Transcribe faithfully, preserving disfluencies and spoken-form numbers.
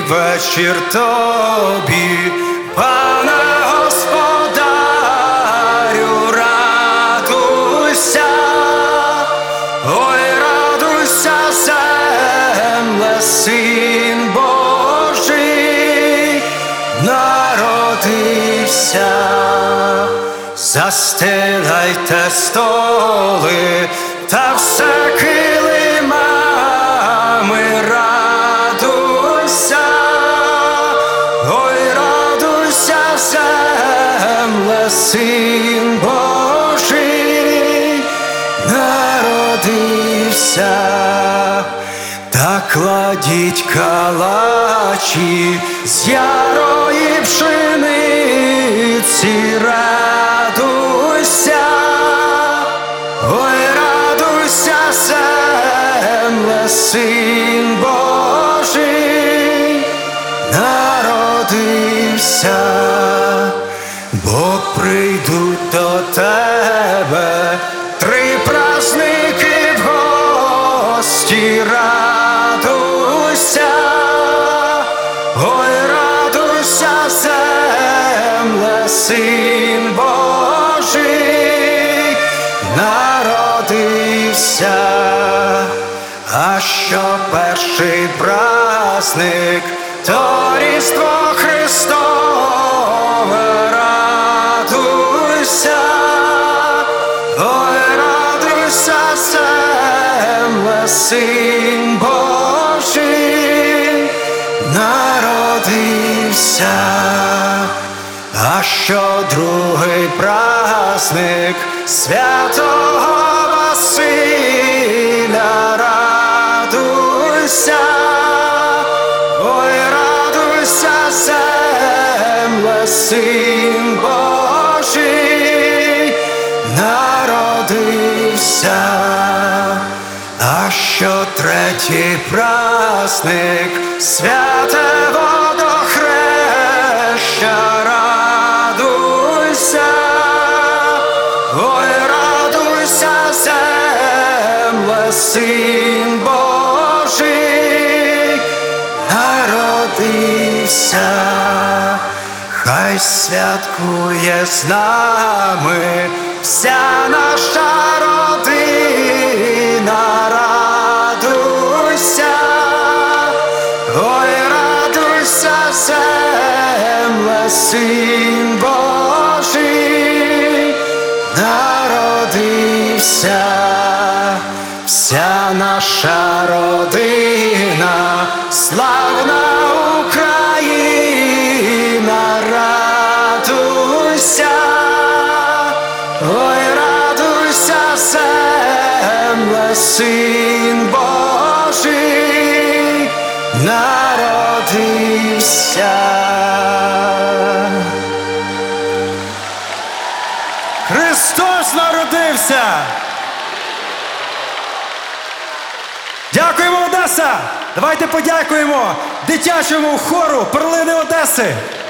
вечір тобі, пане Господарю, радуйся, ой, радуйся, земле, Син Божий народився. Застилайте столи та все килимами, радуйся, ой, радуйся, земле, Син Божий народився. Та кладіть калачі з ярої пшениці, радуйся, ой, радуйся, земле, Син Божий народився. Бо прийдуть до тебе три праздники в гості, радуйся, ой, радуйся, земле, Син Божий народився. А що перший праздник, то Різдво Христове, радуйся, ой, радуйся, земле, Син Божий народився. А що другий праздник, святого Василя, радуйся, ой, радуйся, земле, Син Божий народився. А що третій праздник, святе водохреща, радуйся, ой, радуйся, земле, Син Божий народився. Хай святкує з нами вся наша родина, радуйся, ой, радуйся, земле, Син Божий народився. Вся наша родина, славна Україна, радуйся, ой, радуйся, земле, Син Божий народився. Христос народився! Дякуємо, Одеса! Давайте подякуємо дитячому хору «Перлини Одеси».